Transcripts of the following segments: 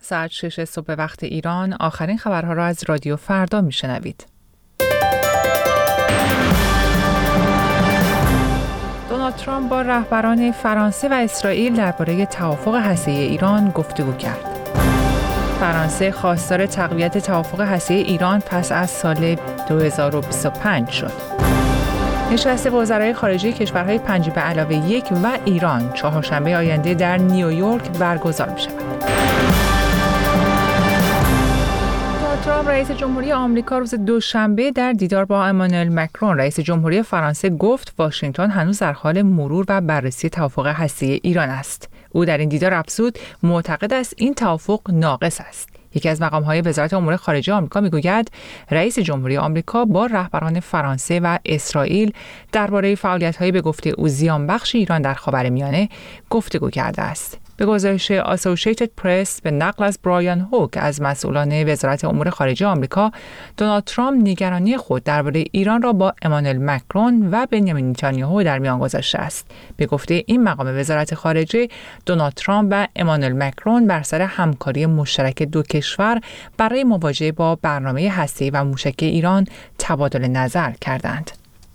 ساعت 6 صبح وقت ایران آخرین خبرها را از رادیو فردا میشنوید. دونالد ترامپ با رهبران فرانسه و اسرائیل درباره توافق هسته‌ای ایران گفتگو کرد. فرانسه خواستار تقویت توافق هسته‌ای ایران پس از سال 2025 شد. نشست وزرای خارجه کشورهای 5+1 و ایران چهارشنبه آینده در نیویورک برگزار می‌شود. ترامپ رئیس جمهوری آمریکا روز دوشنبه در دیدار با امانوئل مکرون رئیس جمهوری فرانسه گفت واشنگتن هنوز در حال مرور و بررسی توافق هسته‌ای ایران است. او در این دیدار افزود معتقد است این توافق ناقص است. یکی از مقام‌های وزارت امور خارجه آمریکا می‌گوید رئیس جمهوری آمریکا با رهبران فرانسه و اسرائیل درباره فعالیت‌های به گفته او زیانبخش ایران در خاورمیانه گفتگو کرده است. به گزارش اسوسییتد پرس به نقل از برایان هوک از مسئولان وزارت امور خارجه آمریکا، دونالد ترامپ نگرانی خود درباره ایران را با امانوئل مکرون و بنیامین نتانیاهو در میان گذاشته است. به گفته این مقام وزارت خارجه، دونالد ترامپ و امانوئل مکرون بر سر همکاری مشترک دو کشور برای مواجهه با برنامه هسته‌ای و موشکی ایران تبادل نظر کردند.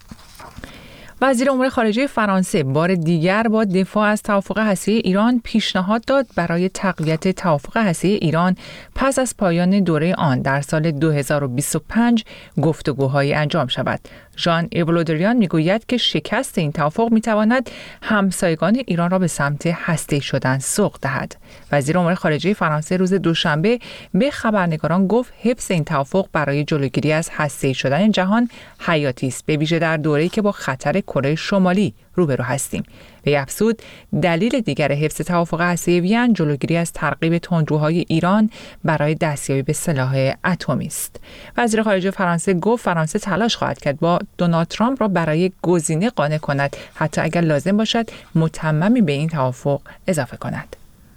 وزیر امور خارجه فرانسه بار دیگر با دفاع از توافق هسته‌ای ایران پیشنهاد داد برای تقویت توافق هسته‌ای ایران پس از پایان دوره آن در سال 2025 گفتگوهایی انجام شود. ژان ایو له دریان میگوید که شکست این توافق میتواند همسایگان ایران را به سمت هسته‌ای شدن سوق دهد. وزیر امور خارجه فرانسه روز دوشنبه به خبرنگاران گفت حفظ این توافق برای جلوگیری از هسته‌ای شدن جهان حیاتی است، به ویژه در دوره‌ای که با خطر کره شمالی روبرو هستیم. وی افزود دلیل دیگر حفظ توافق هسته‌ای وین جلوگیری از ترغیب تندروهای ایران برای دستیابی به سلاح اتمی است. وزیر خارجه فرانسه گفت فرانسه تلاش خواهد کرد با دونالد ترامپ را برای گزینه قانع کند، حتی اگر لازم باشد متممی به این توافق اضافه کند.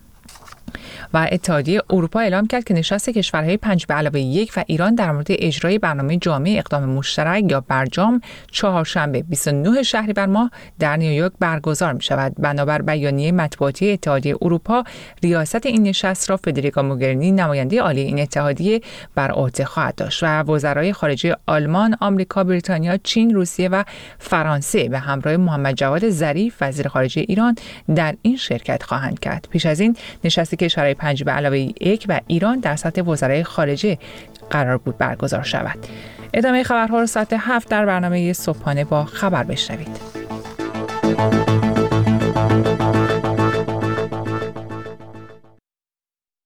و اتحادیه اروپا اعلام کرد که نشست کشورهای 5+1 و ایران در مورد اجرای برنامه جامع اقدام مشترک یا برجام چهارشنبه 29 شهریور ماه در نیویورک برگزار می شود. بنابر بیانیه مطبوعاتی اتحادیه اروپا، ریاست این نشست را فدریکا موگرینی نماینده عالی این اتحادیه بر عهده خواهد داشت و وزرای خارجه آلمان، آمریکا، بریتانیا، چین، روسیه و فرانسه به همراه محمد جواد ظریف وزیر خارجه ایران در این شرکت خواهند کرد. پیش از این نشست کشورهای 5+1 و ایران در سطح وزرای خارجه قرار بود برگزار شود. ادامه خبرها رو ساعت 7 در برنامه صبحانه با خبر بشنوید.